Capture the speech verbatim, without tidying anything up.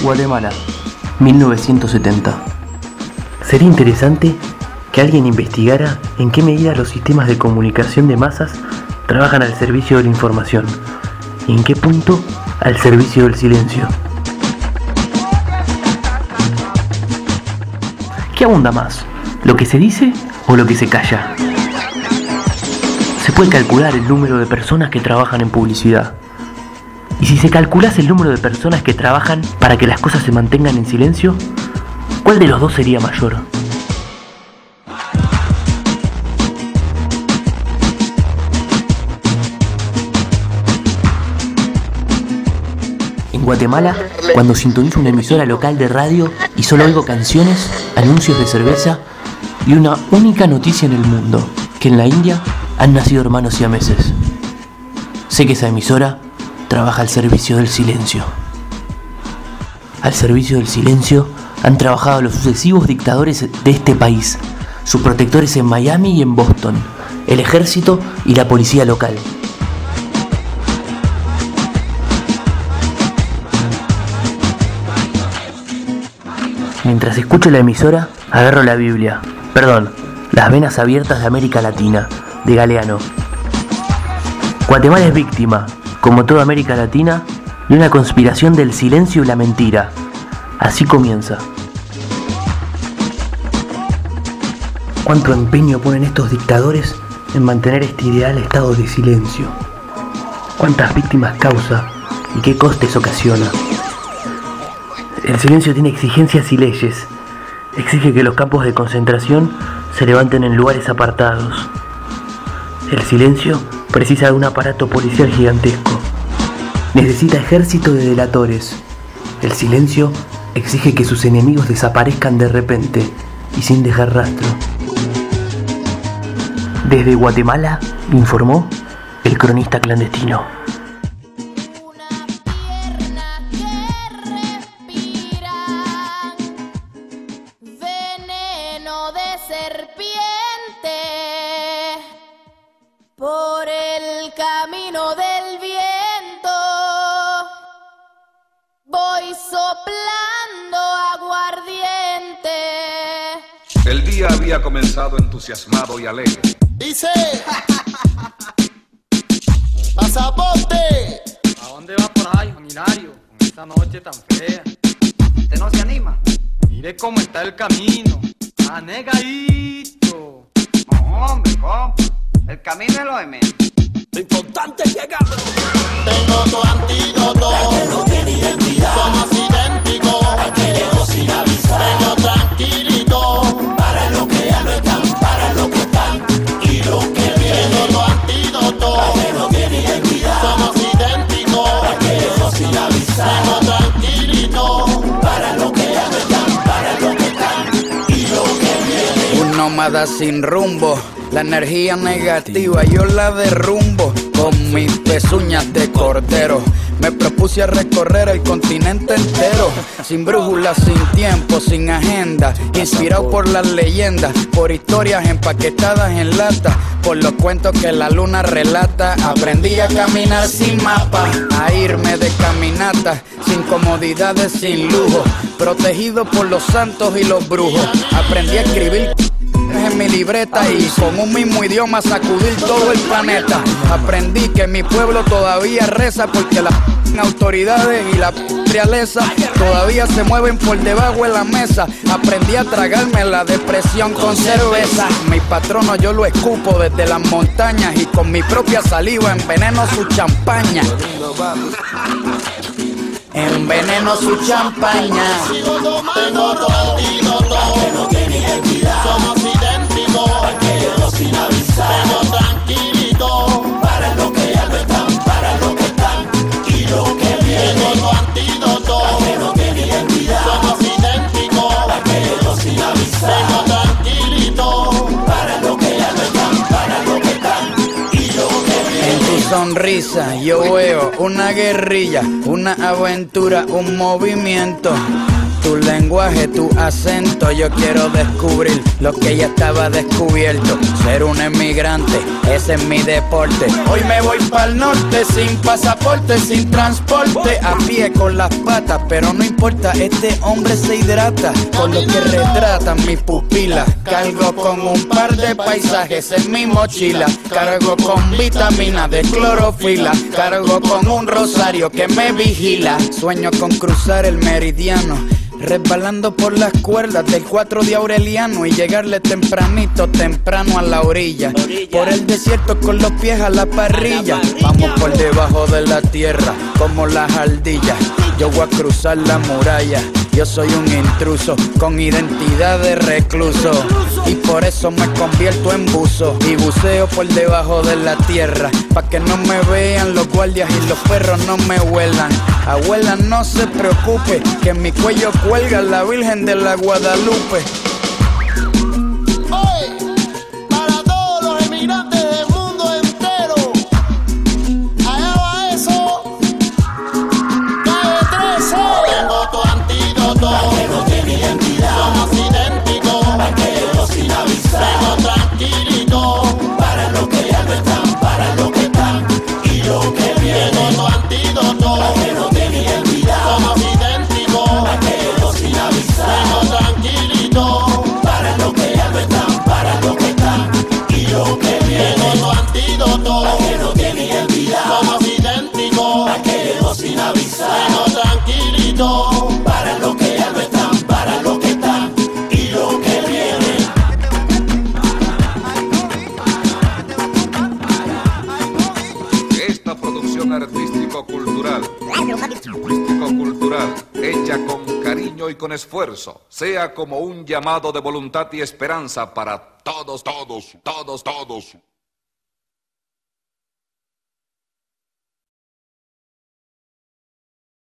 Guatemala, mil novecientos setenta. Sería interesante que alguien investigara en qué medida los sistemas de comunicación de masas trabajan al servicio de la información y en qué punto al servicio del silencio. ¿Qué abunda más? ¿Lo que se dice o lo que se calla? Se puede calcular el número de personas que trabajan en publicidad. Y si se calculase el número de personas que trabajan para que las cosas se mantengan en silencio, ¿cuál de los dos sería mayor? En Guatemala, cuando sintonizo una emisora local de radio y solo oigo canciones, anuncios de cerveza y una única noticia en el mundo, que en la India han nacido hermanos siameses. Sé que esa emisora trabaja al servicio del silencio. Al servicio del silencio han trabajado los sucesivos dictadores de este país, sus protectores en Miami y en Boston, el ejército y la policía local. Mientras escucho la emisora, agarro la Biblia, perdón, Las venas abiertas de América Latina, de Galeano. Guatemala es víctima, como toda América Latina, de una conspiración del silencio y la mentira. Así comienza. ¿Cuánto empeño ponen estos dictadores en mantener este ideal estado de silencio? ¿Cuántas víctimas causa y qué costes ocasiona? El silencio tiene exigencias y leyes. Exige que los campos de concentración se levanten en lugares apartados. El silencio precisa de un aparato policial gigantesco. Necesita ejército de delatores. El silencio exige que sus enemigos desaparezcan de repente y sin dejar rastro. Desde Guatemala, informó el cronista clandestino. Serpiente por el camino del viento, voy soplando aguardiente. El día había comenzado entusiasmado y alegre. Dice pasaporte. ¿A dónde va por ahí, Hilario? Con esta noche tan fea. ¿Usted no se anima? Mire cómo está el camino. ¡Anegadito! No, hombre, compa. El camino es lo de menos. Lo importante es llegar. Tengo tu antídoto. La que no tiene identidad. Somos idénticos. Al que llegó sin avisar. Tengo tranquilito. Para lo que ya no están. Para lo que están. Y lo que viene. Tengo tu antídoto. La que no tiene identidad. Somos idénticos. Al que llegó sin avisar. Tengo tranquilito. Para lo que ya no están. Para lo que están. Un nómada sin rumbo, la energía negativa yo la derrumbo con mis pezuñas de cordero. Me propuse a recorrer el continente entero, sin brújula, sin tiempo, sin agenda, inspirado por las leyendas, por historias empaquetadas en lata, por los cuentos que la luna relata. Aprendí a caminar sin mapa, a irme de caminata, sin comodidades, sin lujo, protegido por los santos y los brujos. Aprendí a escribir en mi libreta y con un mismo idioma sacudir todo el planeta. Aprendí que mi pueblo todavía reza porque las autoridades y la realeza todavía se mueven por debajo de la mesa. Aprendí a tragarme la depresión con cerveza. Mi patrono yo lo escupo desde las montañas y con mi propia saliva enveneno su champaña. Enveneno su champaña. Sigo tomando tu antídoto. Que no tiene identidad. Somos idénticos. Al que llegó sin avisar. Tengo tranquilito. Para lo que ya no están. Para lo que están. Y lo que viene. Tengo tu antídoto. Que no tiene identidad. Somos idénticos. Al que llegó sin avisar. Tengo tranquilito. Para lo que ya no están. Para lo que están. Y lo que viene. En tu sonrisa yo veo una guerrilla, una aventura, un movimiento. tu lenguaje, tu acento. Yo quiero descubrir lo que ya estaba descubierto. Ser un emigrante, ese es mi deporte. Hoy me voy pa'l norte, sin pasaporte, sin transporte, a pie con las patas, pero no importa, este hombre se hidrata con lo que retratan mis pupilas. Cargo con un par de paisajes en mi mochila, cargo con vitamina de clorofila, cargo con un rosario que me vigila. Sueño con cruzar el meridiano, resbalando por las cuerdas del cuatro de Aureliano y llegarle tempranito, temprano a la orilla, por el desierto con los pies a la parrilla. Vamos por debajo de la tierra como las ardillas. Yo voy a cruzar la muralla, yo soy un intruso con identidad de recluso, y por eso me convierto en buzo y buceo por debajo de la tierra, pa' que no me vean los guardias y los perros no me huelan. Abuela, no se preocupe, que en mi cuello cuelga la Virgen de la Guadalupe. Hoy, para todos los emigrantes del mundo entero, allá va eso. Calle trece. Tengo tu antídoto, la que no tiene identidad. Somos idénticos, aquellos sin avisar. Tengo tranquilito, para los que ya no están, para los que están y lo que viene. Tengo tu antídoto, la que no tiene identidad. Somos idénticos, aquellos sin avisar. Tengo tranquilito, para los que ya no están, para los que están y lo que viene. Tengo tu antídoto, la que no tiene identidad. Somos idénticos, aquellos sin avisar. Tengo tranquilito, para los que ya no están, para los que están y lo que viene. Esta producción artístico-cultural, artístico-cultural, hecha con cariño y con esfuerzo, sea como un llamado de voluntad y esperanza para todos, todos, todos, todos.